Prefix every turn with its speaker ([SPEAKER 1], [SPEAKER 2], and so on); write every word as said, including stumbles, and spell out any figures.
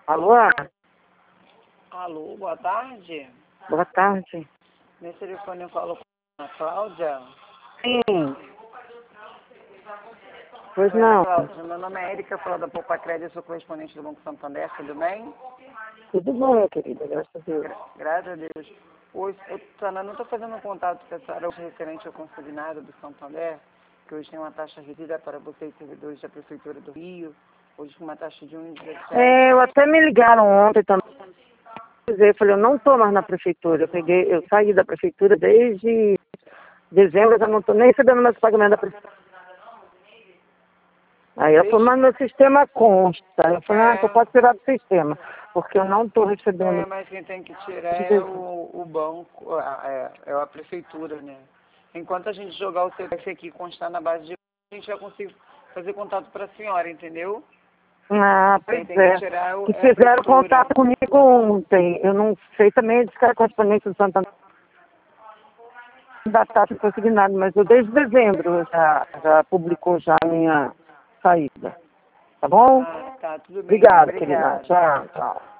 [SPEAKER 1] Alô?
[SPEAKER 2] Alô, boa tarde.
[SPEAKER 1] Boa tarde.
[SPEAKER 2] Nesse telefone eu falo com a Cláudia.
[SPEAKER 1] Sim. Pois
[SPEAKER 2] Oi,
[SPEAKER 1] não.
[SPEAKER 2] Ana Cláudia, meu nome é Érica, falo da Poupa Crédito, sou correspondente do Banco Santander, tudo bem?
[SPEAKER 1] Tudo bom, minha querida, graças a Deus.
[SPEAKER 2] Gra graças a Deus. Hoje, eu Sana, não estou fazendo um contato com a senhora hoje referente ao consignado do Santander, que hoje tem uma taxa reduzida para vocês, servidores da Prefeitura do Rio, hoje com uma taxa de um vírgula dezessete.
[SPEAKER 1] É, eu até me ligaram ontem também. Eu falei, eu não estou mais na prefeitura. Eu peguei, eu saí da prefeitura desde dezembro, eu já não estou nem recebendo meus pagamentos da prefeitura. Aí eu falei, mas meu sistema consta. Eu falei, ah,
[SPEAKER 2] É.
[SPEAKER 1] eu posso tirar do sistema, porque eu não estou recebendo.
[SPEAKER 2] É, mas quem tem que tirar é o, o banco, é, é a prefeitura, né? Enquanto a gente jogar o C P F aqui constar na base de... a gente vai conseguir fazer contato para a senhora, entendeu?
[SPEAKER 1] Ah,
[SPEAKER 2] Quem
[SPEAKER 1] pois
[SPEAKER 2] tem que
[SPEAKER 1] é.
[SPEAKER 2] tirar é o-
[SPEAKER 1] Que
[SPEAKER 2] é a
[SPEAKER 1] fizeram
[SPEAKER 2] prefeitura.
[SPEAKER 1] contato comigo ontem. Eu não sei também se era correspondente do Santander da taxa consignada, mas eu desde dezembro já, já publicou já a minha saída. Tá bom?
[SPEAKER 2] Ah, tá, tudo bem,
[SPEAKER 1] Obrigada, querida.
[SPEAKER 2] obrigada.
[SPEAKER 1] Tchau, tchau.